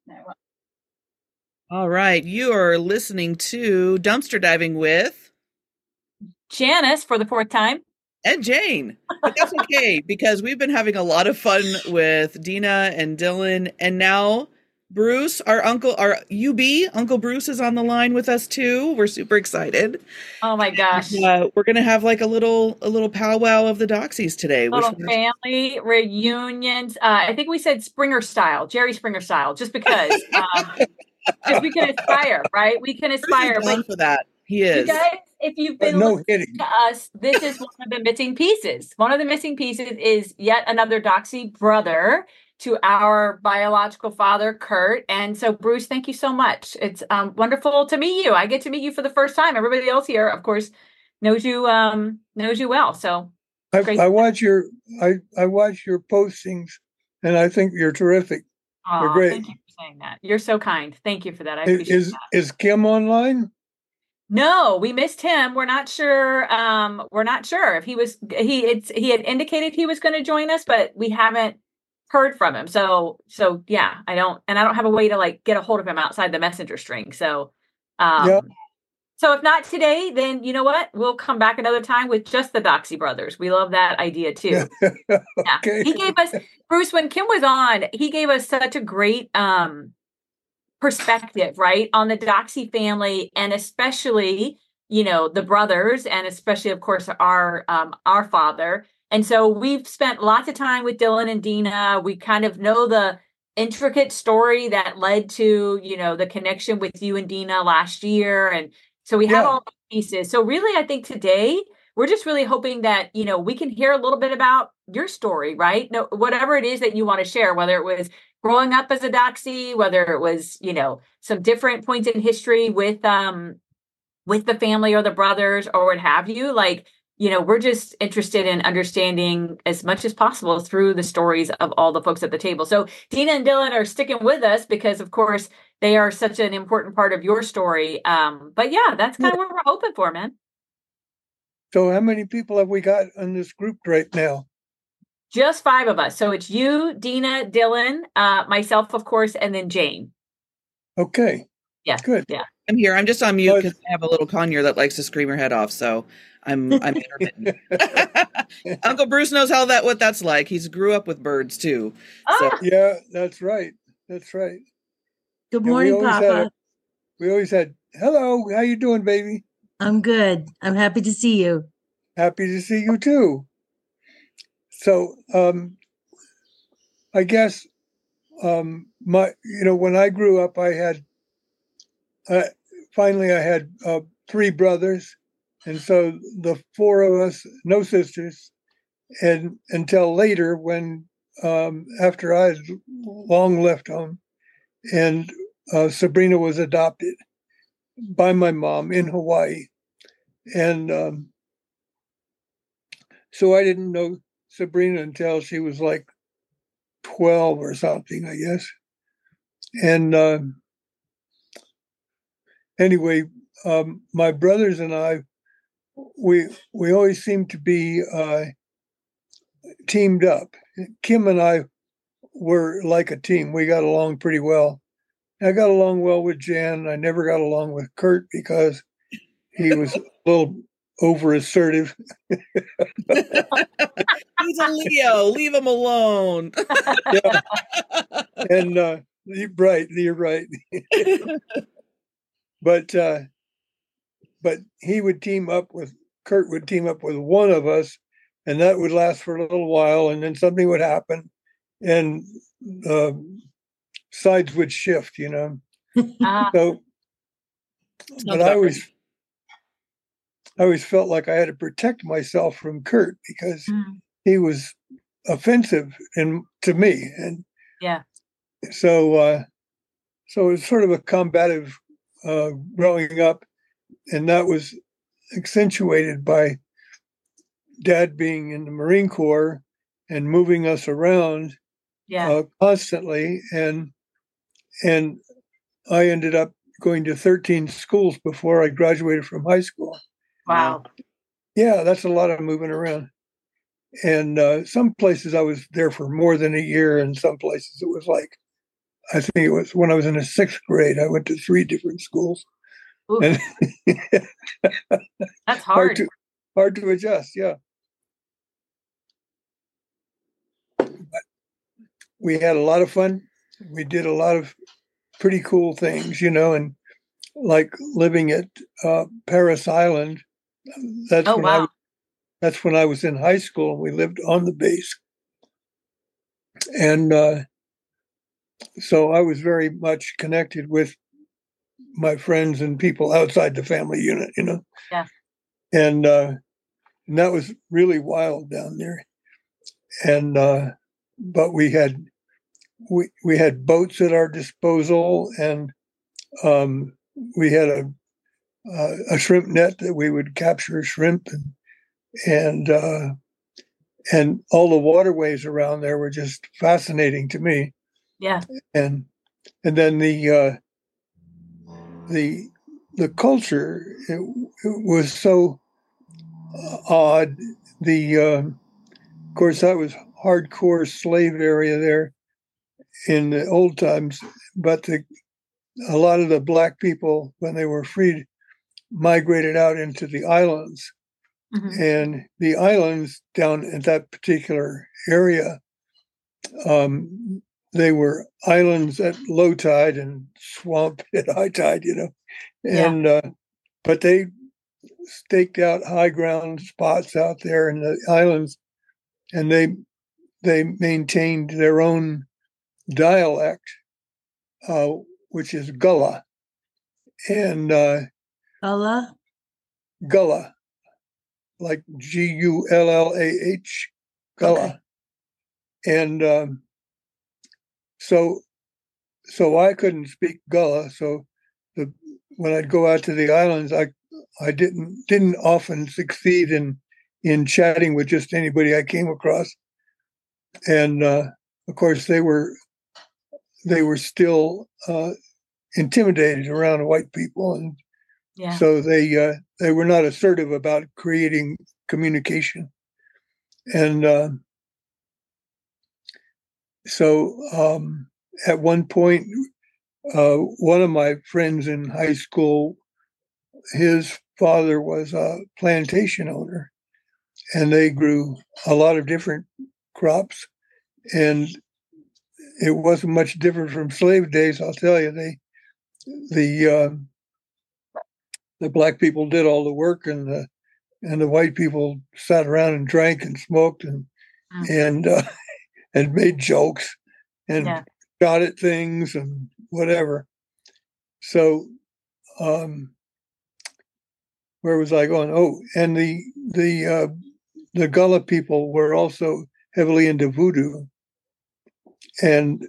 All right, you are listening to Dumpster Diving with Janice for the fourth time. and Jane. But that's okay because we've been having a lot of fun with Dina and Dylan, and now Bruce, our UB, Uncle Bruce is on the line with us too. We're super excited. Oh my gosh. We're gonna have like a little powwow of the Doxies today, which Little family reunions. I think we said Springer style, Jerry Springer style, just because we can aspire, right? We can Bruce is aspire. But down for that. He you is. guys, if you've But been no listening hitting. to us, this is one of the missing pieces. One of the missing pieces is yet another Doxy brother to our biological father, Kurt. And so, Bruce, thank you so much. It's wonderful to meet you. I get to meet you for the first time. Everybody else here, of course, knows you well. So great. I watch your I watch your postings, and I think you're terrific. You're Aw, great. thank you for saying that. You're so kind. Thank you for that. I appreciate that. Is Kim online? No, we missed him. We're not sure. We're not sure if he had indicated he was going to join us, but we haven't heard from him. So yeah, I don't have a way to like get a hold of him outside the messenger string. So Yeah. so if not today, then you know what? We'll come back another time with just the Doxy brothers. We love that idea too. Yeah. Okay. He gave us Bruce when Kim was on, he gave us such a great perspective, right, on the Doxy family, and especially, the brothers, and especially, of course, our father. And so we've spent lots of time with Dylan and Dina. We kind of know the intricate story that led to, the connection with you and Dina last year. And so we have Yeah. all the pieces. So really, I think today we're just really hoping that, we can hear a little bit about your story, right? No, whatever it is that you want to share, whether it was growing up as a doxy, whether it was, some different points in history with the family or the brothers or what have you. Like, we're just interested in understanding as much as possible through the stories of all the folks at the table. So Dina and Dylan are sticking with us because, of course, they are such an important part of your story. But yeah, that's kind of what we're hoping for, man. So how many people have we got on this group right now? Just five of us. So it's you, Dina, Dylan, myself, of course, and then Jane. Okay. Yeah. Good. Yeah. I'm here. I'm just on mute because I have a little conure that likes to scream her head off. So I'm intermittent. Uncle Bruce knows what that's like. He's grew up with birds too. So. Yeah, that's right. That's right. Good morning, Papa. We always had, hello, how you doing, baby? I'm good. I'm happy to see you. Happy to see you too. So, I guess, when I grew up, I had three brothers, and so the four of us, no sisters, and until later when after I had long left home, and Sabrina was adopted by my mom in Hawaii, and so I didn't know Sabrina until she was like 12 or something, I guess. And anyway, my brothers and I, we always seemed to be teamed up. Kim and I were like a team. We got along pretty well. I got along well with Jan. I never got along with Kurt because he was a little over assertive. He's a Leo. Leave him alone. Yeah. And you're right. But he would team up with Kurt would team up with one of us, and that would last for a little while, and then something would happen, and sides would shift, So, but I always felt like I had to protect myself from Kurt because he was offensive to me, and yeah. So it was sort of a combative growing up, and that was accentuated by Dad being in the Marine Corps and moving us around constantly, and I ended up going to 13 schools before I graduated from high school. Wow. Yeah, that's a lot of moving around. And some places I was there for more than a year, and some places it was like I think it was when I was in the 6th grade. I went to 3 different schools, Ooh, and that's hard hard. hard to adjust. Yeah, we had a lot of fun. We did a lot of pretty cool things, and like living at Paris Island. That's Oh, when wow. that's when I was in high school, and we lived on the base. And so I was very much connected with my friends and people outside the family unit, Yeah. And that was really wild down there. And but we had boats at our disposal, and we had a shrimp net that we would capture shrimp, and all the waterways around there were just fascinating to me. Yeah. And then the culture, it was so odd. Of course, that was hardcore slave area there in the old times, but a lot of the black people, when they were freed, migrated out into the islands. Mhm. And the islands down at that particular area, they were islands at low tide and swamp at high tide, And but they staked out high ground spots out there in the islands, and they maintained their own dialect, which is Gullah, and Allah. Gullah, like Gullah, Gullah, and so I couldn't speak Gullah. So when I'd go out to the islands, I didn't often succeed in chatting with just anybody I came across, and of course they were still intimidated around white people, and so they were not assertive about creating communication, and so at one point, one of my friends in high school, his father was a plantation owner, and they grew a lot of different crops, and it wasn't much different from slave days. I'll tell you, the black people did all the work, and the white people sat around and drank and smoked and and made jokes and shot at things and whatever. So, where was I going? Oh, and the Gullah people were also heavily into voodoo, and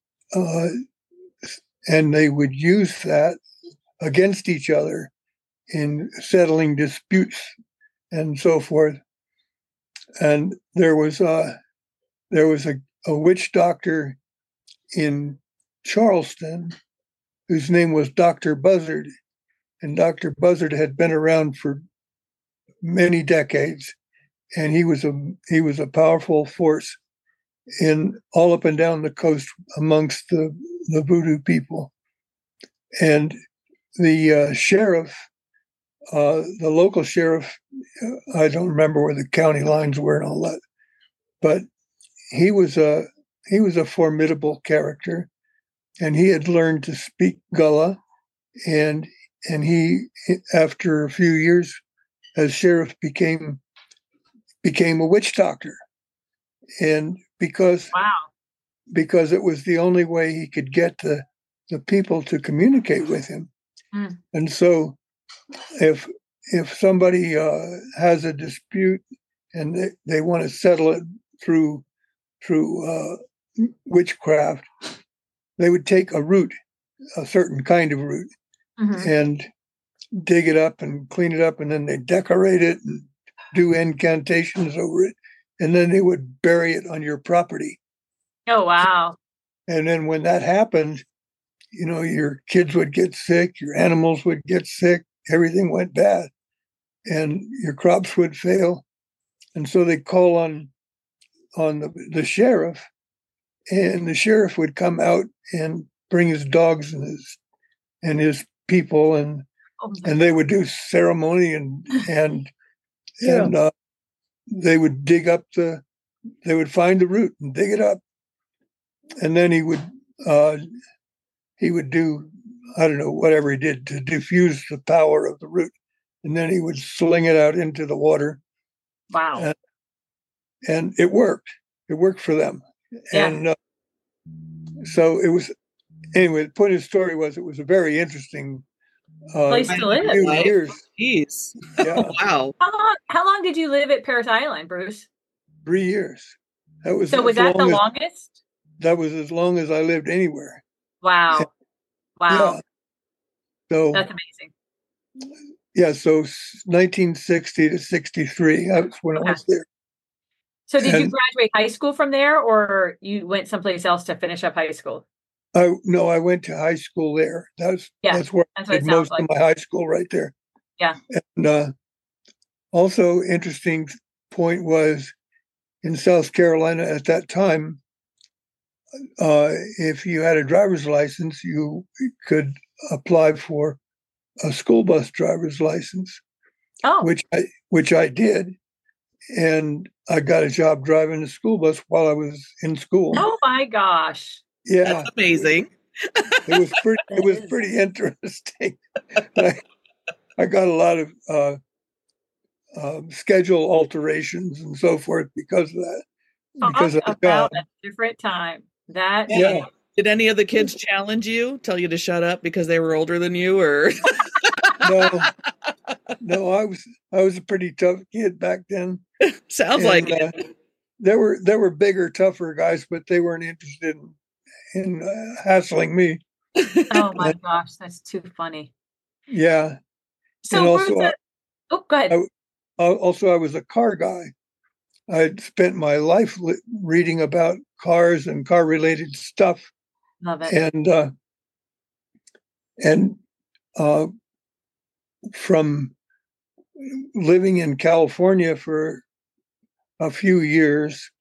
they would use that against each other in settling disputes and so forth. And there was a witch doctor in Charleston whose name was Dr. Buzzard, and Dr. Buzzard had been around for many decades, and he was a powerful force in all up and down the coast amongst the voodoo people. And the sheriff, the local sheriff, I don't remember where the county lines were and all that, but he was a formidable character, and he had learned to speak Gullah, and he, after a few years as sheriff, became a witch doctor, and because it was the only way he could get the people to communicate with him. And so if somebody has a dispute and they want to settle it through witchcraft, they would take a root, a certain kind of root, and dig it up and clean it up, and then they decorate it and do incantations over it, and then they would bury it on your property. Oh, wow. And then when that happened, your kids would get sick, your animals would get sick, everything went bad, and your crops would fail. And so they call on the sheriff and the sheriff would come out and bring his dogs and his people, and they would do ceremony and they would dig up they would find the root and dig it up, and then he would do, I don't know, whatever he did to diffuse the power of the root, and then he would sling it out into the water. Wow. And it worked. It worked for them. Yeah. And so it was, anyway, the point of the story was it was a very interesting place to live. Years. Jeez. Yeah. Wow. How long did you live at Parris Island, Bruce? 3 years. That was so was that the longest? That was as long as I lived anywhere. Wow. Wow. Yeah. So that's amazing. Yeah, so 1960 to 63. That's when I was there. So did you graduate high school from there, or you went someplace else to finish up high school? No, I went to high school there. That's where I did most of my high school, right there. Yeah. And also interesting point was in South Carolina at that time, if you had a driver's license, you could apply for a school bus driver's license, which I did, and I got a job driving a school bus while I was in school. Oh my gosh! Yeah, that's amazing. It was pretty interesting. I got a lot of schedule alterations and so forth because of that. Because of the job. A different time. Yeah. Did any of the kids challenge you, tell you to shut up because they were older than you, or? No, I was a pretty tough kid back then. Sounds like it. There were bigger, tougher guys, but they weren't interested in hassling me. Oh my gosh, that's too funny. Yeah. So and also, go ahead. I was a car guy. I'd spent my life reading about cars and car-related stuff. Love it. And from living in California for a few years,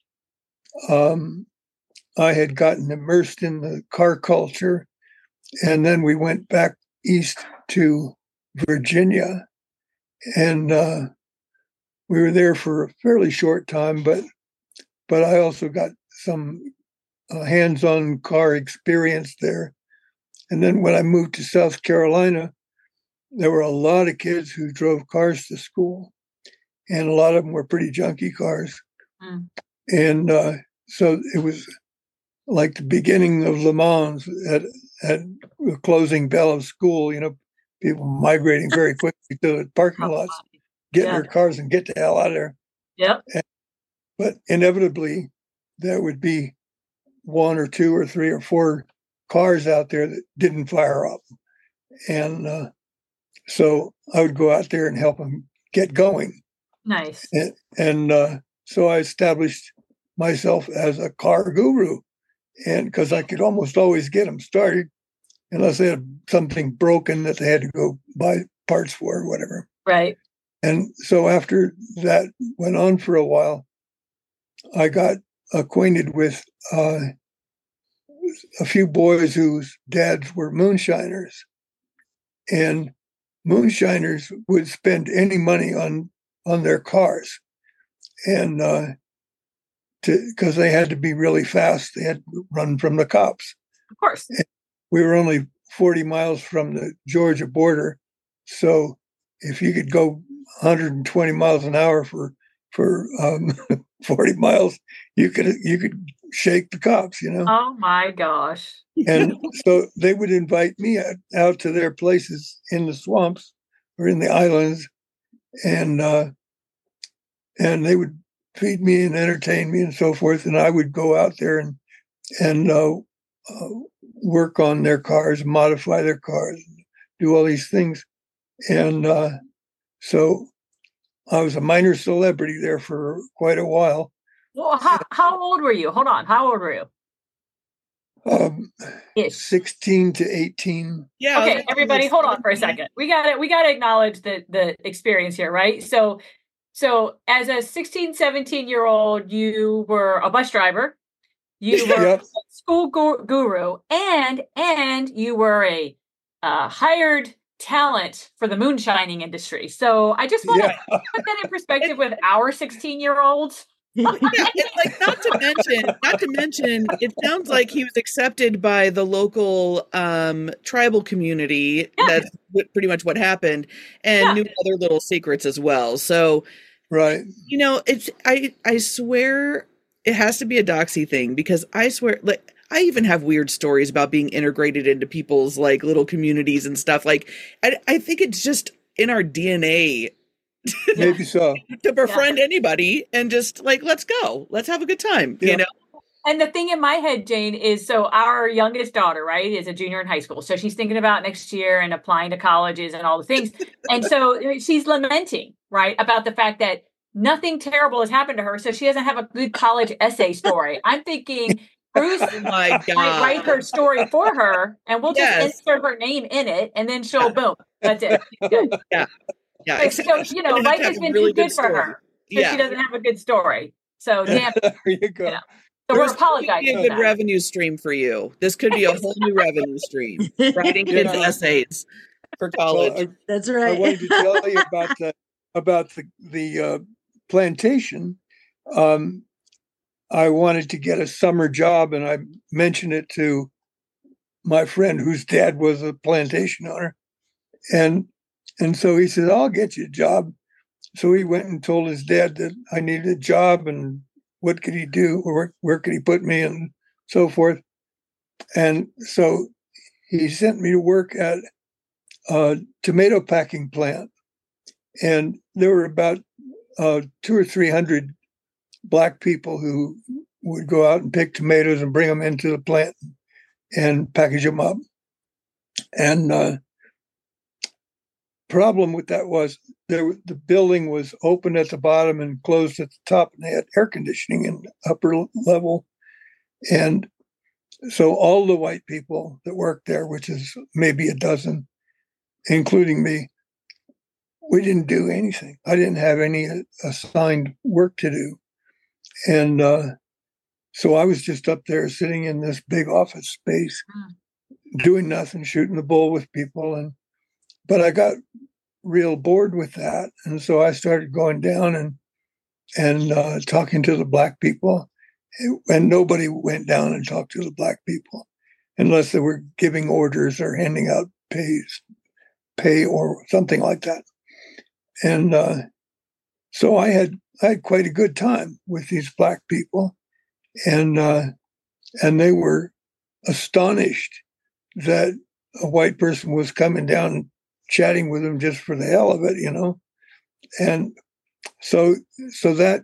I had gotten immersed in the car culture, and then we went back east to Virginia, and we were there for a fairly short time, but I also got some hands-on car experience there. And then when I moved to South Carolina, there were a lot of kids who drove cars to school, and a lot of them were pretty junky cars. Mm. And so it was like the beginning of Le Mans at the closing bell of school, people migrating very quickly to the parking lots, getting their cars and get the hell out of there. Yep. But inevitably, there would be one or two or three or four cars out there that didn't fire up. And so I would go out there and help them get going. Nice. And so I established myself as a car guru, and because I could almost always get them started unless they had something broken that they had to go buy parts for or whatever. Right. And so after that went on for a while, I got acquainted with a few boys whose dads were moonshiners, and moonshiners would spend any money on their cars, and because they had to be really fast, they had to run from the cops. Of course. And we were only 40 miles from the Georgia border, so if you could go 120 miles an hour for 40 miles, you could shake the cops, Oh my gosh. And so they would invite me out to their places in the swamps or in the islands, and they would feed me and entertain me and so forth, and I would go out there and work on their cars, modify their cars, do all these things. And so I was a minor celebrity there for quite a while. Well, how old were you? Hold on. How old were you? 16 to 18. Yeah. Okay, everybody, hold on for a second. We gotta acknowledge the experience here, right? So as a 16, 17-year-old, you were a bus driver. You were Yep. a school guru, and you were a hired talent for the moonshining industry. So I just want to Yeah. put that in perspective with our 16-year-olds. It's like not to mention, it sounds like he was accepted by the local tribal community. Yeah. That's pretty much what happened, and Yeah. knew other little secrets as well. So, Right. it's I swear it has to be a doxy thing, because I swear, like, I even have weird stories about being integrated into people's like little communities and stuff. Like, I think it's just in our DNA Maybe so. to befriend anybody and just like, let's go, let's have a good time, Yeah. And the thing in my head, Jane, is so our youngest daughter, right, is a junior in high school. So she's thinking about next year and applying to colleges and all the things. And so she's lamenting, right, about the fact that nothing terrible has happened to her. So she doesn't have a good college essay story. I'm thinking Bruce Oh my might God. write her story for her, and we'll Yes. just insert her name in it, and then she'll boom. That's it. She's good. Yeah. So, life has been too good for her. So she doesn't have a good story. So damn. There you go. Yeah. So we're Bruce, this could be apologizing a for good that. revenue stream for you. This could be a whole new revenue stream. Writing kids' essays for college. Well, That's I right. wanted to tell you about the plantation. I wanted to get a summer job, and I mentioned it to my friend whose dad was a plantation owner, and so he said, "I'll get you a job." So he went and told his dad that I needed a job and what could he do, or where could he put me, and so forth. And so he sent me to work at a tomato packing plant, and there were about 200 or 300 Black people who would go out and pick tomatoes and bring them into the plant and package them up. And problem with that was the building was open at the bottom and closed at the top, and they had air conditioning in the upper level. And so all the white people that worked there, which is maybe a dozen, including me, we didn't do anything. I didn't have any assigned work to do. And so I was just up there sitting in this big office space, doing nothing, shooting the bull with people. But I got real bored with that. And so I started going down and talking to the Black people. And nobody went down and talked to the Black people unless they were giving orders or handing out pay or something like that. And so I had quite a good time with these Black people, and they were astonished that a white person was coming down and chatting with them just for the hell of it, And so that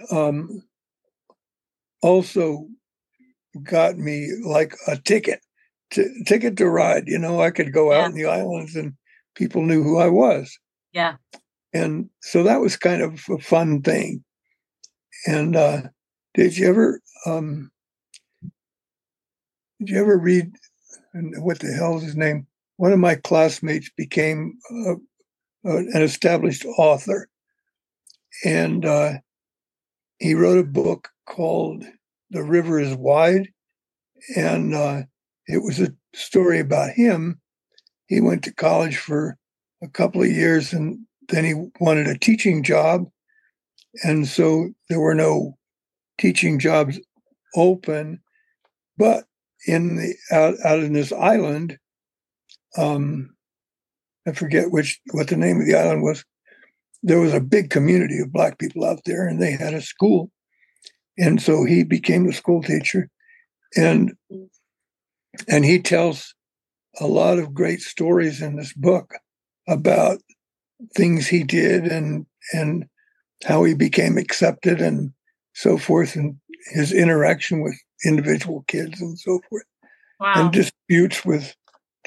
also got me like a ticket to ride. I could go out in the islands and people knew who I was. Yeah. And so that was kind of a fun thing. And did you ever read, what the hell is his name? One of my classmates became an established author. And he wrote a book called The River is Wide. And it was a story about him. He went to college for a couple of years, and then he wanted a teaching job. And so there were no teaching jobs open. But out in this island, I forget what the name of the island was. There was a big community of Black people out there, and they had a school. And so he became a school teacher. And he tells a lot of great stories in this book about things he did and how he became accepted and so forth, and his interaction with individual kids and so forth. Wow. And disputes with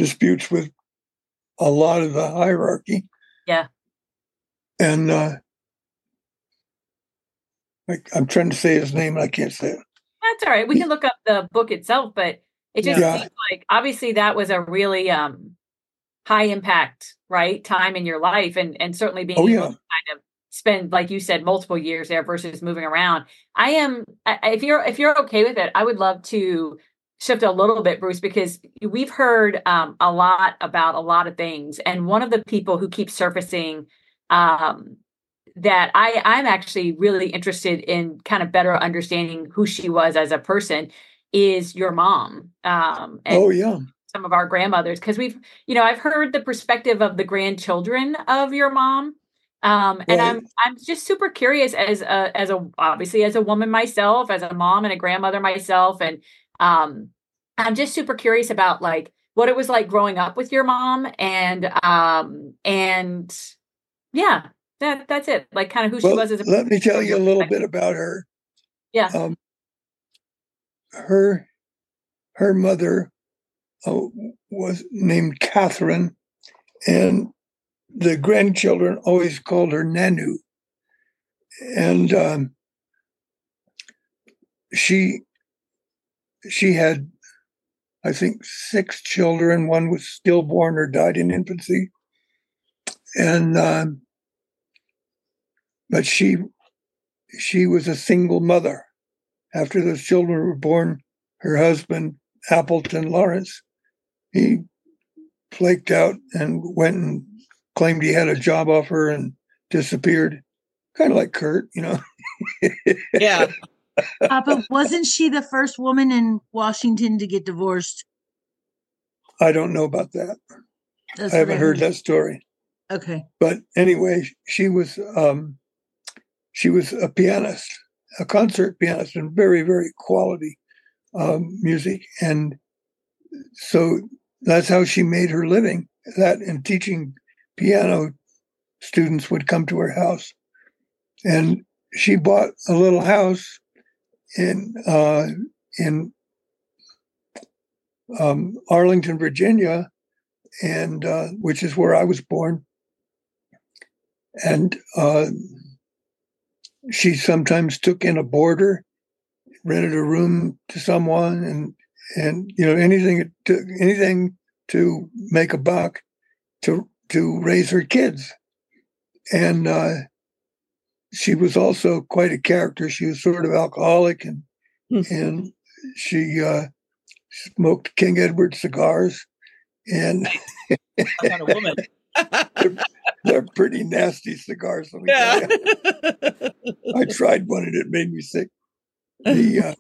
a lot of the hierarchy. Yeah. And I'm trying to say his name and I can't say it. That's all right. We can look up the book itself, but it just seems like obviously that was a really high impact, right, time in your life, and certainly being able to kind of spend, like you said, multiple years there versus moving around. If you're okay with it, I would love to shift a little bit, Bruce, because we've heard a lot about a lot of things. And one of the people who keeps surfacing that I'm actually really interested in kind of better understanding who she was as a person is your mom. And oh, yeah. some of our grandmothers, because I've heard the perspective of the grandchildren of your mom. And Right. I'm just super curious obviously as a woman myself, as a mom and a grandmother myself. And I'm just super curious about like what it was like growing up with your mom and yeah, that's it. Like kind of who she was as a let me tell you a little perspective. bit about her. Yeah. Her mother was named Catherine, and the grandchildren always called her Nanu. And she had, I think, 6 children. One was stillborn or died in infancy. And but she was a single mother. After those children were born, her husband, Appleton Lawrence, he flaked out and went and claimed he had a job offer and disappeared. Kind of like Kurt, Yeah. Papa, wasn't she the first woman in Washington to get divorced? I don't know about that. That's I what haven't heard that story. Okay. But anyway, she was a pianist, a concert pianist, and very, very quality music. And so that's how she made her living. That and teaching piano, students would come to her house. And she bought a little house in Arlington, Virginia, and which is where I was born. And she sometimes took in a boarder, rented a room to someone, and anything to make a buck to raise her kids. And she was also quite a character. She was sort of alcoholic, and she smoked King Edward cigars, and What kind of woman? they're pretty nasty cigars. Let me tell you. I tried one and it made me sick. The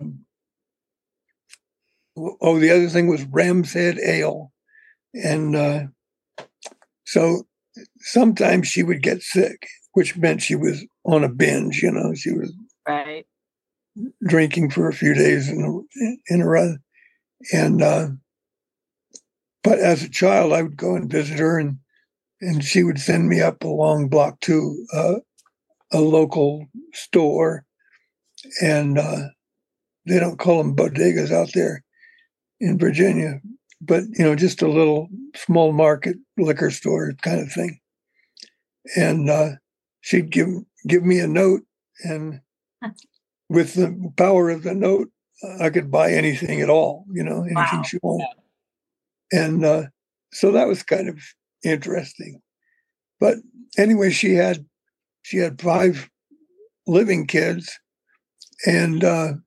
other thing was Ram's Head Ale, and so sometimes she would get sick, which meant she was on a binge. She was Right. drinking for a few days in a row, and but as a child, I would go and visit her, and she would send me up a long block to a local store, and they don't call them bodegas out there in Virginia, but just a little small market liquor store kind of thing. And she'd give me a note, and with the power of the note, I could buy anything at all, anything Wow. she wanted. And so that was kind of interesting. But anyway, she had 5 living kids, and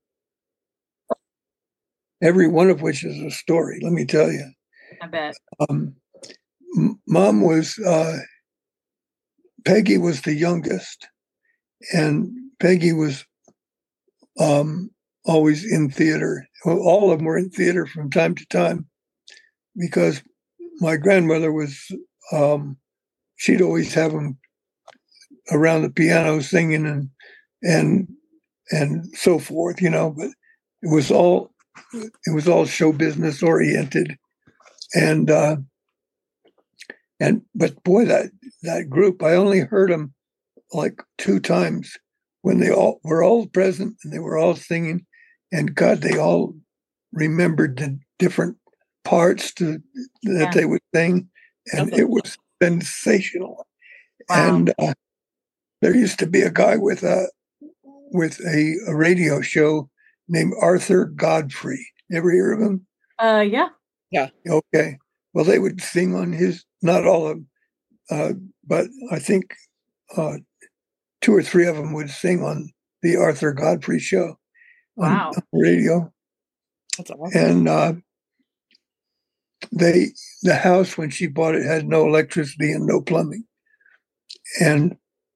every one of which is a story, let me tell you. I bet. Mom was, Peggy was the youngest, and Peggy was always in theater. Well, all of them were in theater from time to time, because my grandmother was, she'd always have them around the piano singing and so forth, but it was all show business oriented. But boy, that group, I only heard them like 2 times when they all were all present and they were all singing, and God, they all remembered the different parts that they would sing, and it was sensational. Wow. And there used to be a guy with a radio show named Arthur Godfrey. Ever hear of him? Yeah. Okay. Well, they would sing on his, not all of them, but I think two or three of them would sing on the Arthur Godfrey show Wow. on radio. That's awesome. And the house, when she bought it, had no electricity and no plumbing. And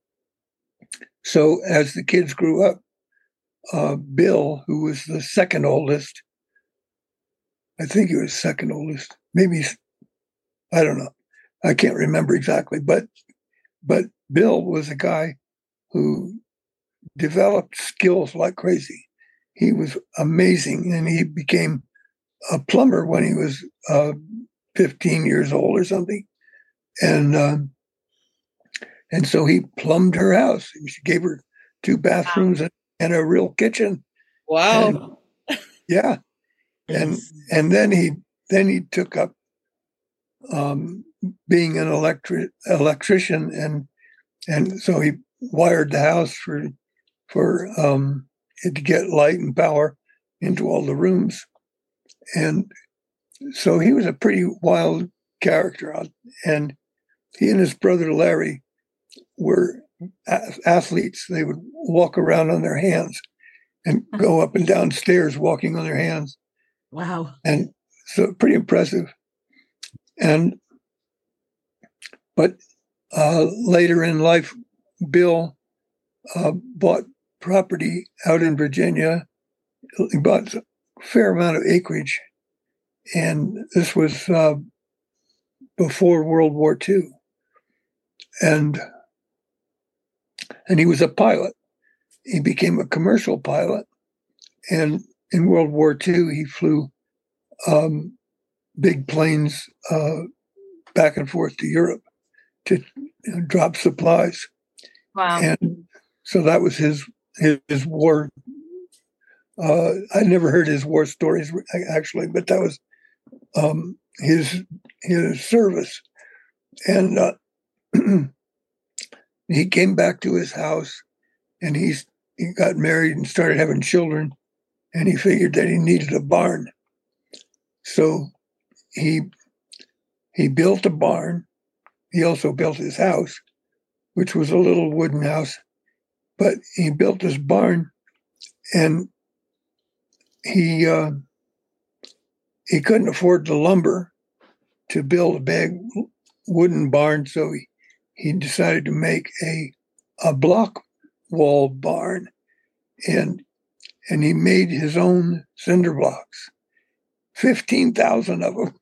so as the kids grew up, Bill, who was the second oldest, I think he was second oldest, maybe, I don't know. I can't remember exactly, but Bill was a guy who developed skills like crazy. He was amazing, and he became a plumber when he was 15 years old or something. And so he plumbed her house. She gave her 2 bathrooms and a real kitchen. Wow. Yeah. And then he took up being an electrician, and so he wired the house for it to get light and power into all the rooms. And so he was a pretty wild character. And he and his brother Larry were athletes. They would walk around on their hands and go up and down stairs walking on their hands. Wow. And so pretty impressive. But later in life, Bill bought property out in Virginia. He bought a fair amount of acreage. And this was before World War II. And he was a pilot. He became a commercial pilot. And in World War II, he flew big planes back and forth to Europe to drop supplies. Wow. And so that was his war. I never heard his war stories actually, but that was his service. And he came back to his house, and he got married and started having children, and he figured that he needed a barn. So he built a barn. He also built his house, which was a little wooden house, but he built this barn, and he couldn't afford the lumber to build a big wooden barn, so he decided to make a block wall barn, and he made his own cinder blocks, 15,000 of them,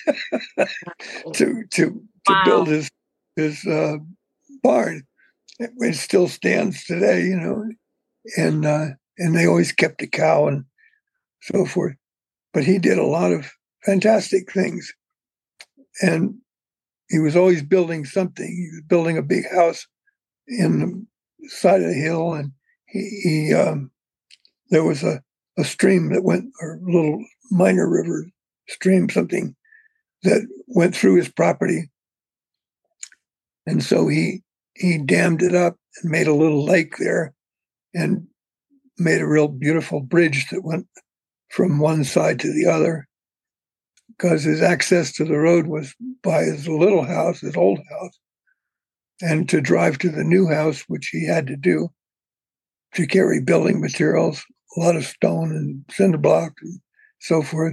to Wow. build his barn. It still stands today, and they always kept a cow and so forth. But he did a lot of fantastic things, and he was always building something. He was building a big house in the side of the hill, and he there was a stream that went, or a little minor river stream, something that went through his property. And so he dammed it up and made a little lake there, and made a real beautiful bridge that went from one side to the other, because his access to the road was by his little house, his old house, and to drive to the new house, which he had to do to carry building materials, a lot of stone and cinder block and so forth.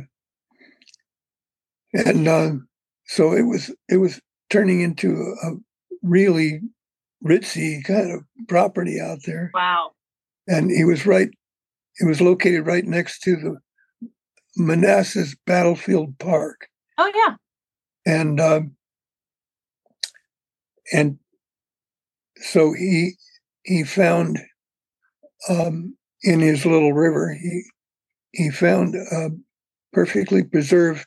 And so it was turning into a really ritzy kind of property out there. Wow. And it was located right next to the Manassas Battlefield Park. Oh yeah. And so he found in his little river, he found a perfectly preserved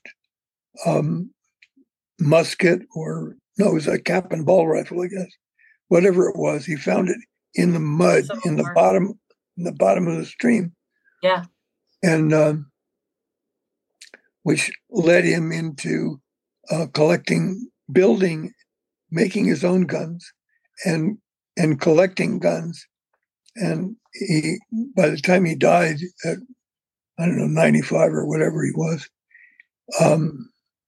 musket, or no, it was a cap and ball rifle, I guess. Whatever it was, he found it in the mud in the bottom of the stream. Yeah. And which led him into building, making his own guns, and collecting guns. And by the time he died at, I don't know, 95 or whatever he was,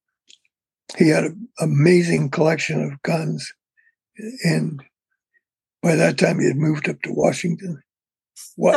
he had an amazing collection of guns. And by that time he had moved up to Washington. What?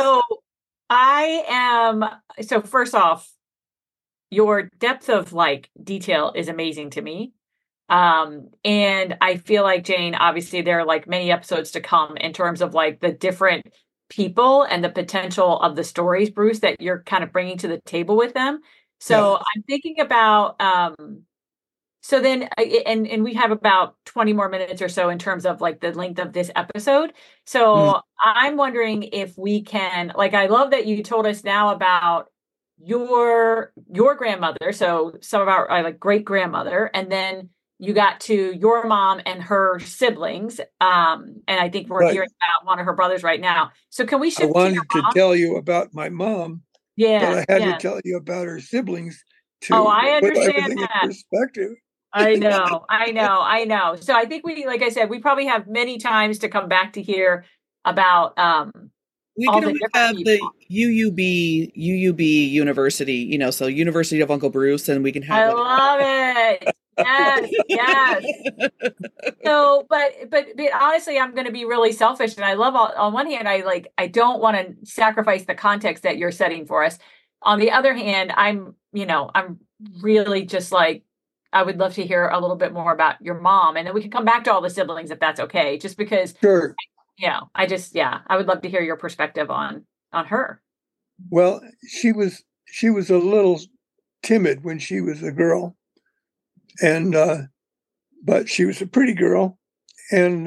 So first off, your depth of like detail is amazing to me. And I feel like, Jane, obviously there are like many episodes to come in terms of like the different people and the potential of the stories, Bruce, that you're kind of bringing to the table with them. So I'm thinking about, so then, and we have about 20 more minutes or so in terms of like the length of this episode. So I'm wondering if we can, like, I love that you told us now about your grandmother. So some of our like great grandmother, and then you got to your mom and her siblings. And I think we're hearing about one of her brothers right now. So can we shift I wanted to to tell you about my mom, but I had to tell you about her siblings to I put understand everything that. in perspective. I know. So I think we, like I said, we probably have many times to come back to hear about we all can the always different have people. the UUB University, so University of Uncle Bruce, and we can have. I love it. Yes. So, but honestly, I'm going to be really selfish, and I love on one hand, I don't want to sacrifice the context that you're setting for us. On the other hand, I'm really just like, I would love to hear a little bit more about your mom, and then we can come back to all the siblings if that's okay. Just because, Sure. I would love to hear your perspective on her. Well, she was a little timid when she was a girl, and but she was a pretty girl, and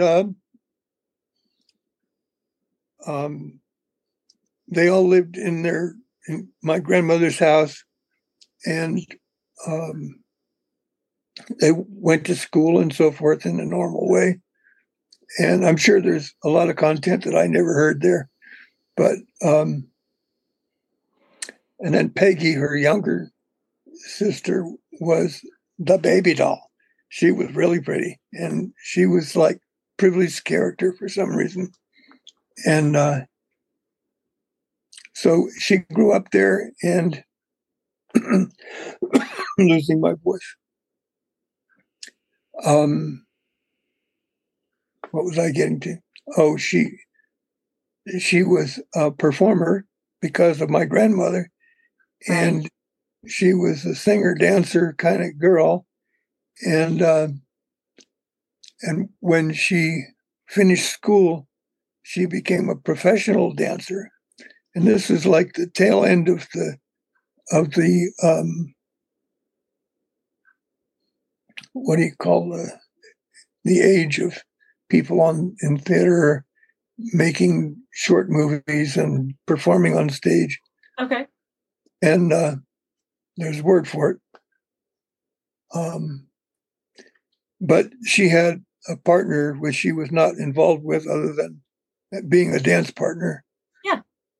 they all lived in my grandmother's house, and they went to school and so forth in a normal way. And I'm sure there's a lot of content that I never heard there, but and then Peggy, her younger sister, was the baby doll. She was really pretty, and she was like privileged character for some reason. And so she grew up there, and losing my voice. What was I getting to? Oh, she was a performer because of my grandmother, and she was a singer dancer kind of girl. And when she finished school, she became a professional dancer. And this is like the tail end of the what do you call the age of people in theater making short movies and performing on stage. Okay. And there's a word for it. But she had a partner which she was not involved with other than being a dance partner. Yeah.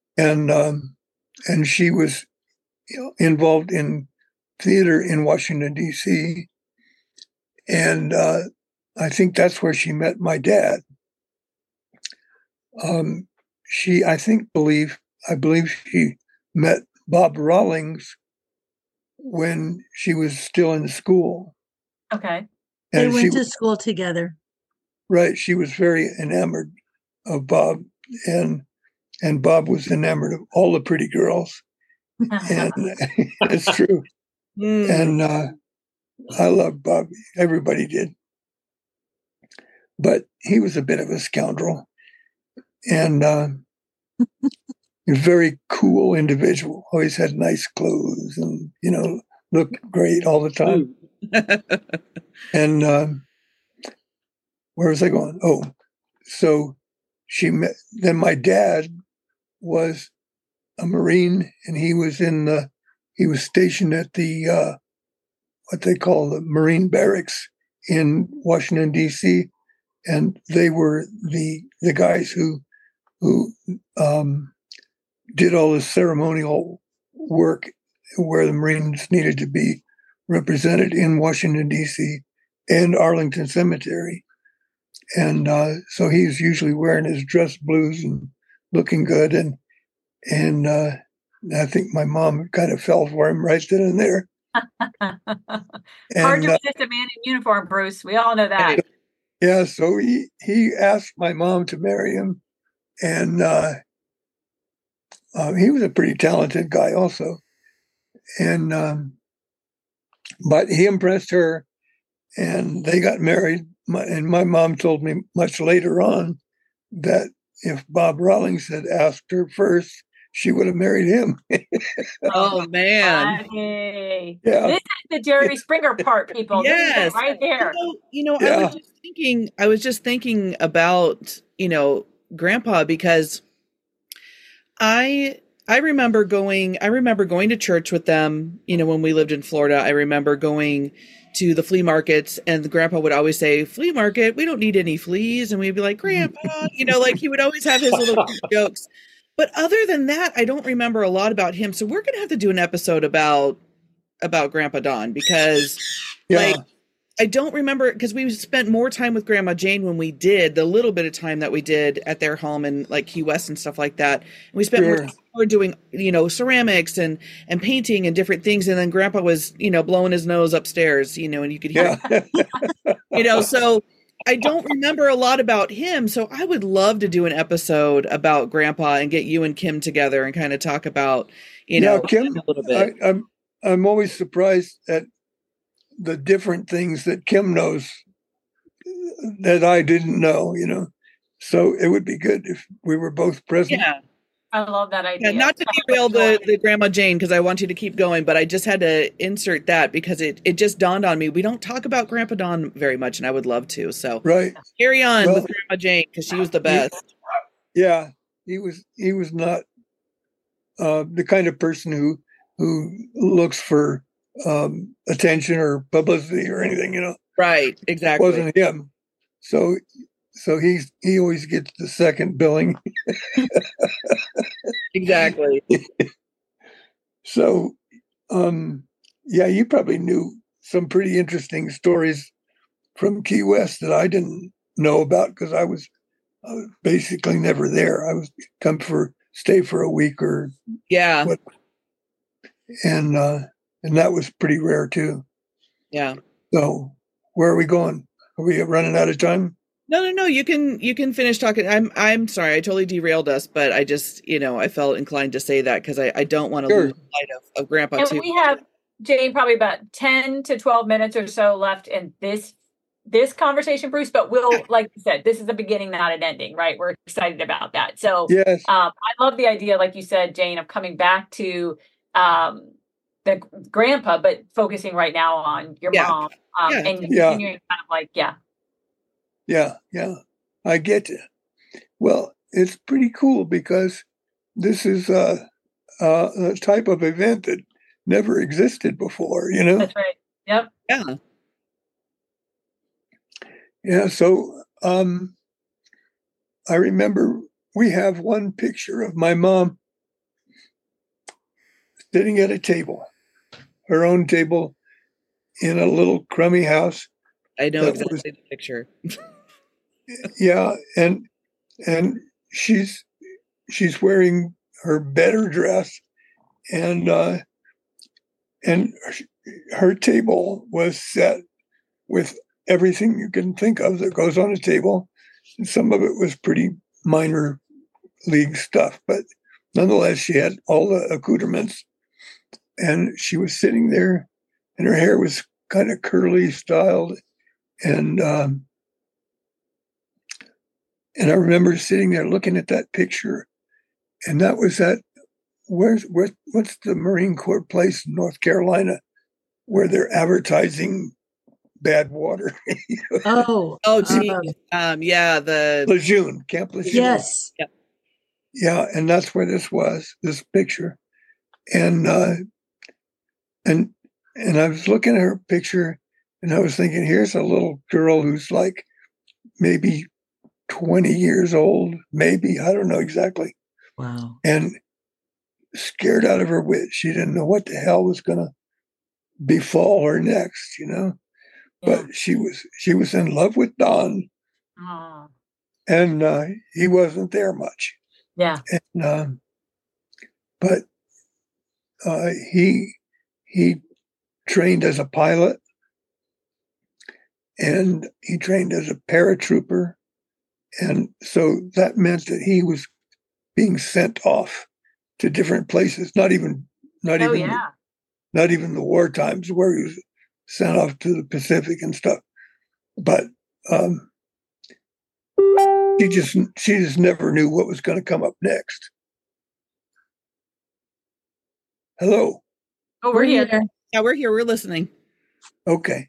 And she was involved in theater in Washington, D.C. And I think that's where she met my dad. I believe she met Bob Rawlings when she was still in school. Okay. They went to school together. Right. She was very enamored of Bob, and Bob was enamored of all the pretty girls. And it's true. And I loved Bob. Everybody did. But he was a bit of a scoundrel, and a very cool individual. Always had nice clothes and, looked great all the time. And where was I going? Oh, so then my dad was a Marine, and he was stationed at the what they call the Marine barracks in Washington, D.C. And they were the guys who did all the ceremonial work where the Marines needed to be represented in Washington, D.C. and Arlington Cemetery. And so he's usually wearing his dress blues and looking good. And I think my mom kind of fell for him right then and there. Hard to resist a man in uniform, Bruce. We all know that. Yeah, so he asked my mom to marry him, and he was a pretty talented guy also, and but he impressed her, and they got married. And my mom told me much later on that if Bob Rawlings had asked her first, she would have married him. Oh man. Funny. Yeah. This is the Jerry Springer part, people. This is Yes. it right there. Yeah. I was just thinking about, Grandpa, because I remember going to church with them, when we lived in Florida. I remember going to the flea markets, and the Grandpa would always say, "Flea market, we don't need any fleas." And we'd be like, "Grandpa," like he would always have his little jokes. But other than that, I don't remember a lot about him. So we're going to have to do an episode about Grandpa Don, because I don't remember, because we spent more time with Grandma Jane when we did the little bit of time that we did at their home in like Key West and stuff like that. And we spent more time doing, ceramics and painting and different things. And then Grandpa was, blowing his nose upstairs, and you could hear, so I don't remember a lot about him. So I would love to do an episode about Grandpa and get you and Kim together and kind of talk about, Kim, a little bit. I'm always surprised at the different things that Kim knows that I didn't know, So it would be good if we were both present. Yeah. I love that idea. Yeah, not to derail the Grandma Jane, because I want you to keep going, but I just had to insert that because it just dawned on me. We don't talk about Grandpa Don very much, and I would love to. So carry on with Grandma Jane, because she was the best. Yeah, he was not the kind of person who looks for attention or publicity or anything, Right, exactly. Wasn't him. So he always gets the second billing. Exactly. So, you probably knew some pretty interesting stories from Key West that I didn't know about, because I was basically never there. I was stay for a week or what, and that was pretty rare too. Yeah. So where are we going? Are we running out of time? No. You can finish talking. I'm sorry. I totally derailed us, but I just, I felt inclined to say that because I don't want to lose sight of Grandpa and too. We have, Jane, probably about 10 to 12 minutes or so left in this conversation, Bruce, but we'll, like you said, this is the beginning, not an ending, right? We're excited about that. So yes. I love the idea, like you said, Jane, of coming back to the Grandpa, but focusing right now on your mom and continuing kind of like, Yeah, I get you. Well, it's pretty cool because this is a type of event that never existed before, That's right. Yep. Yeah. Yeah, so I remember we have one picture of my mom sitting at a table, her own table in a little crummy house. I know exactly the picture. Yeah, and she's wearing her better dress, and her table was set with everything you can think of that goes on a table. And some of it was pretty minor league stuff, but nonetheless, she had all the accoutrements, and she was sitting there, and her hair was kind of curly styled, and I remember sitting there looking at that picture, and that was what's the Marine Corps place in North Carolina where they're advertising bad water? Gee. The Lejeune, Camp Lejeune. Yes. Yeah, and that's where this picture. And I was looking at her picture, and I was thinking, here's a little girl who's like maybe 20 years old, maybe, I don't know exactly. Wow. And scared out of her wits. She didn't know what the hell was going to befall her next, Yeah. But she was in love with Don. Oh. And he wasn't there much. Yeah. And, but he trained as a pilot, and he trained as a paratrooper. And so that meant that he was being sent off to different places, not even the war times where he was sent off to the Pacific and stuff. But she just never knew what was going to come up next. Hello. Oh, we're here. Yeah, we're here. We're listening. Okay.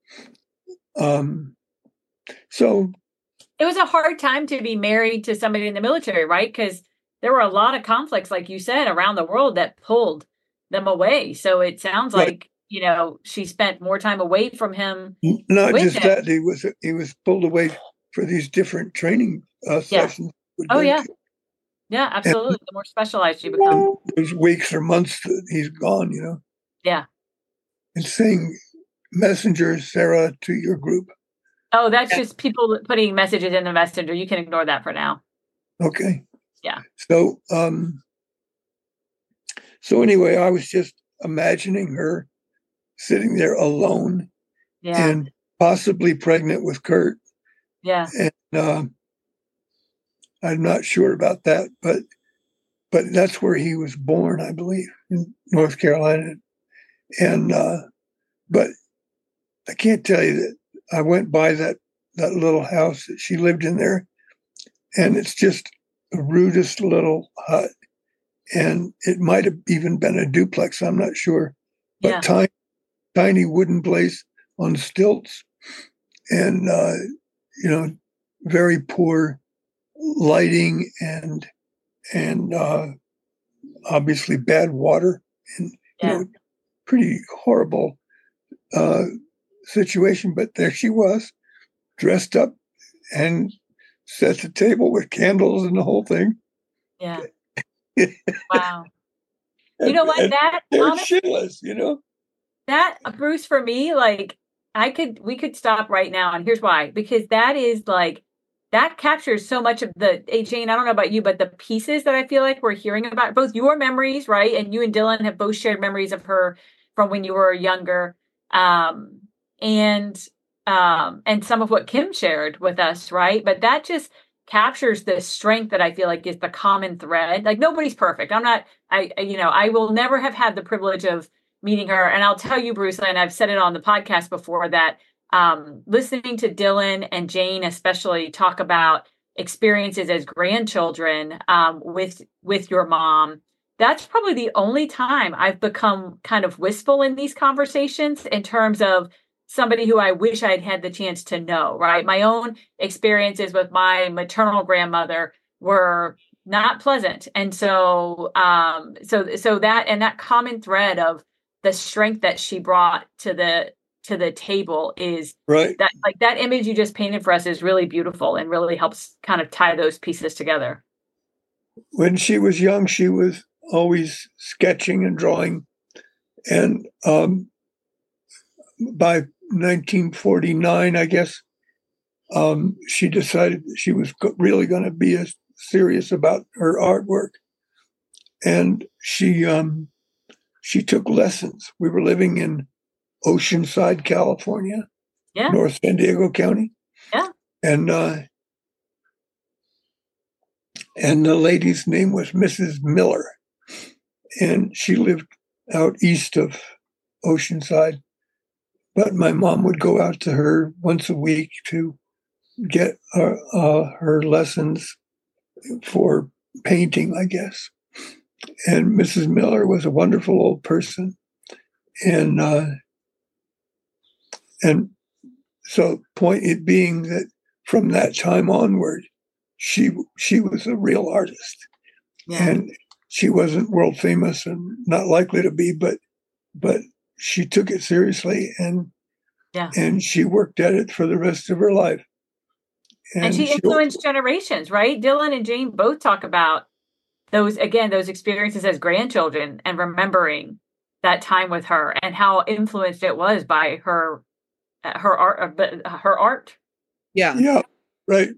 So It was a hard time to be married to somebody in the military, right? Because there were a lot of conflicts, like you said, around the world that pulled them away. So it sounds like, she spent more time away from him. Not just that, he was pulled away for these different training sessions. Oh, yeah. Yeah, absolutely. The more specialized you become. There's weeks or months that he's gone, Yeah. And saying, messenger, Sarah, to your group. Oh, that's just people putting messages in the messenger. You can ignore that for now. Okay. Yeah. So, so anyway, I was just imagining her sitting there alone and possibly pregnant with Kurt. Yeah. And I'm not sure about that, but that's where he was born, I believe, in North Carolina. And but I can't tell you that I went by that little house that she lived in there, and it's just the rudest little hut. And it might have even been a duplex, I'm not sure. But tiny wooden place on stilts, and very poor lighting and obviously bad water, and pretty horrible situation. But there she was, dressed up, and set the table with candles and the whole thing. Yeah. Wow. You know what? That they're shitless, That, Bruce, for me, like we could stop right now, and here's why. Because that is that captures so much of Jane, I don't know about you, but the pieces that I feel like we're hearing about, both your memories, right? And you and Dylan have both shared memories of her from when you were younger. And some of what Kim shared with us, right? But that just captures the strength that I feel like is the common thread. Like, nobody's perfect. I will never have had the privilege of meeting her. And I'll tell you, Bruce, and I've said it on the podcast before, that listening to Dylan and Jane especially talk about experiences as grandchildren with your mom, that's probably the only time I've become kind of wistful in these conversations in terms of somebody who I wish I'd had the chance to know, right? My own experiences with my maternal grandmother were not pleasant. And so that common thread of the strength that she brought to the table is right. That image you just painted for us is really beautiful and really helps kind of tie those pieces together. When she was young, she was always sketching and drawing. And by 1949, I guess, she decided that she was really going to be serious about her artwork. And she took lessons. We were living in Oceanside, California, North San Diego County. Yeah. And the lady's name was Mrs. Miller. And she lived out east of Oceanside. But my mom would go out to her once a week to get her lessons for painting, I guess. And Mrs. Miller was a wonderful old person. And so point it being that from that time onward, she was a real artist. Yeah. And she wasn't world famous and not likely to be, but she took it seriously and she worked at it for the rest of her life. And she influenced generations, right? Dylan and Jane both talk about those experiences as grandchildren and remembering that time with her and how influenced it was by her art. Yeah. Yeah. Right.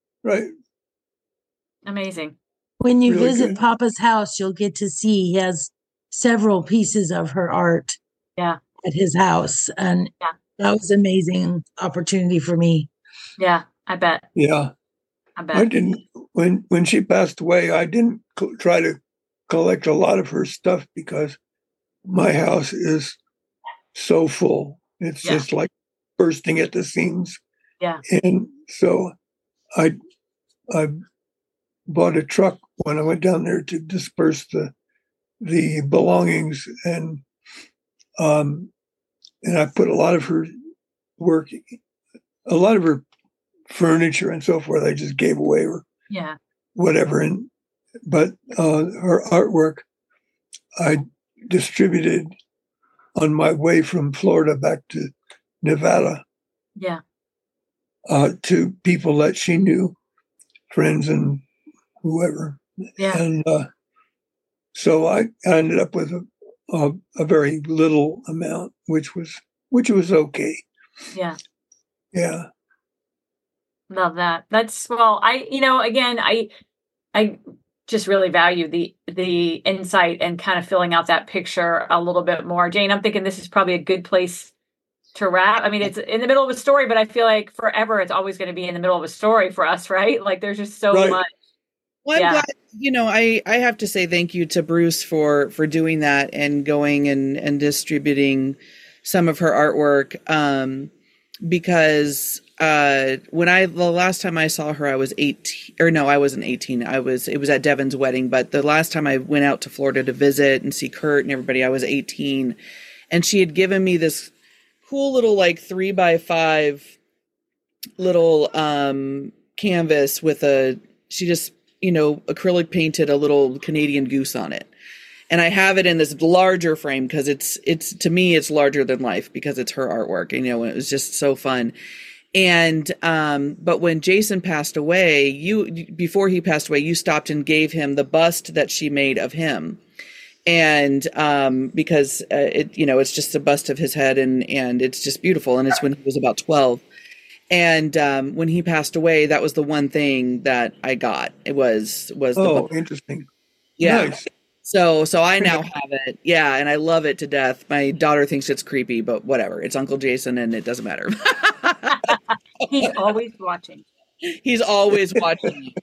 Amazing. When you visit Papa's house, you'll get to see he has several pieces of her art at his house. And That was an amazing opportunity for me. Yeah, I bet. Yeah. I I bet. didn't, when she passed away, I didn't try to collect a lot of her stuff because my house is so full. It's Yeah. just like bursting at the seams. Yeah. And so I bought a truck when I went down there to disperse the belongings, and I put a lot of her work, a lot of her furniture and so forth, I just gave away or Yeah. whatever. But her artwork I distributed on my way from Florida back to Nevada. Yeah. To people that she knew, friends and whoever. Yeah. And so I ended up with a very little amount, which was okay. Yeah. Yeah. Love that. That's, well, again, I just really value the insight and kind of filling out that picture a little bit more. Jane, I'm thinking this is probably a good place to wrap. I mean, it's in the middle of a story, but I feel like forever it's always going to be in the middle of a story for us, right? Like there's just so Right. much. Well, I'm Yeah. glad, I have to say thank you to Bruce for doing that and going and distributing some of her artwork. Because the last time I saw her, I was 18, or no, I wasn't 18. It was at Devin's wedding, but the last time I went out to Florida to visit and see Kurt and everybody, I was 18, and she had given me this cool little like 3x5 little canvas with she just acrylic painted a little Canadian goose on it. And I have it in this larger frame because it's to me, it's larger than life because it's her artwork. And, it was just so fun. And, but when Jason passed away, before he passed away, you stopped and gave him the bust that she made of him. And, because, it's just a bust of his head and it's just beautiful. And it's when he was about 12. And, when he passed away, that was the one thing that I got. It was the bust. Interesting. Yeah. Nice. So I now have it. Yeah. And I love it to death. My daughter thinks it's creepy, but whatever. It's Uncle Jason and it doesn't matter. He's always watching. He's always watching.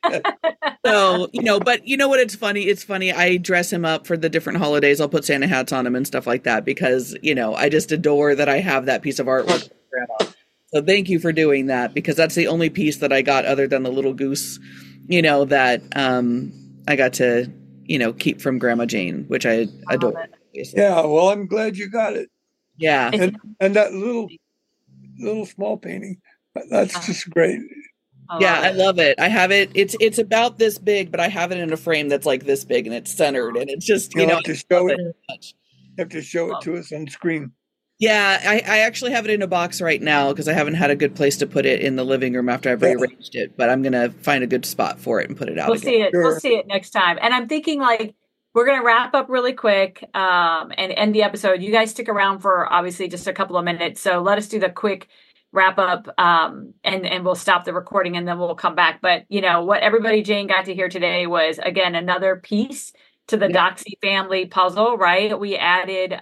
So, but you know what? It's funny. It's funny. I dress him up for the different holidays. I'll put Santa hats on him and stuff like that because, I just adore that I have that piece of artwork from Grandma. So thank you for doing that because that's the only piece that I got other than the little goose, that I got to, keep from Grandma Jane, which I adore. Yeah, well, I'm glad you got it. Yeah. And that little small painting, that's just great. I love it. I have it. It's about this big, but I have it in a frame that's like this big and it's centered and it's just, You'll have to show it. You have to show it to us on screen. Yeah, I actually have it in a box right now because I haven't had a good place to put it in the living room after I've rearranged it. But I'm going to find a good spot for it and put it out. We'll see it. Sure. We'll see it next time. And I'm thinking we're going to wrap up really quick and end the episode. You guys stick around for obviously just a couple of minutes. So let us do the quick wrap up and we'll stop the recording and then we'll come back. But, what everybody Jane got to hear today was, again, another piece to the Doxy family puzzle, right? We added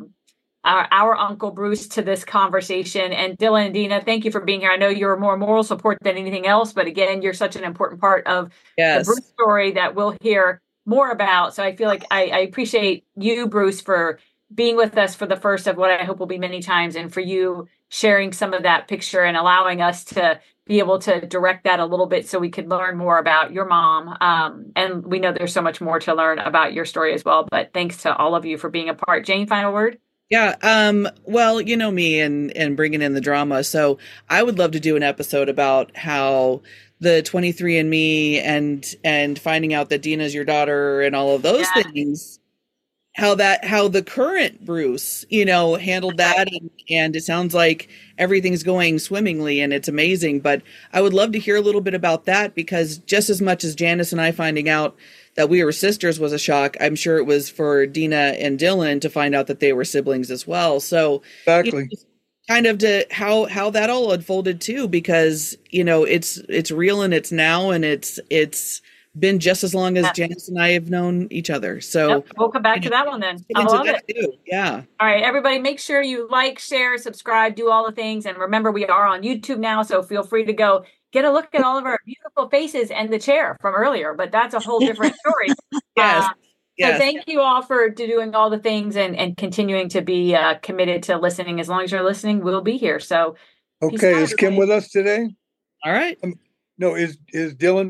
our Uncle Bruce to this conversation. And Dylan and Dina, thank you for being here. I know you're more moral support than anything else, but again, you're such an important part of the Bruce story that we'll hear more about. So I feel like I appreciate you, Bruce, for being with us for the first of what I hope will be many times, and for you sharing some of that picture and allowing us to be able to direct that a little bit so we could learn more about your mom. And we know there's so much more to learn about your story as well. But thanks to all of you for being a part. Jane, final word? Yeah. Well, you know me and bringing in the drama. So I would love to do an episode about how the 23andMe and finding out that Dina's your daughter and all of those things, how the current Bruce, handled that. And it sounds like everything's going swimmingly and it's amazing, but I would love to hear a little bit about that because just as much as Janice and I finding out that we were sisters was a shock, I'm sure it was for Dina and Dylan to find out that they were siblings as well. So exactly. Kind of to how that all unfolded too, because it's real and it's now and it's been just as long as Yeah. Janice and I have known each other. So Yep, we'll come back you to know, that one then. get I into love that it. too. Yeah. All right, everybody, make sure you like, share, subscribe, do all the things. And remember, we are on YouTube now, so feel free to go get a look at all of our beautiful faces and the chair from earlier, but that's a whole different story. Yes. So Yes. thank you all for doing all the things and continuing to be committed to listening. As long as you're listening, we'll be here. So peace Okay, out, is Kim everybody. with us today? All right. No, is Dylan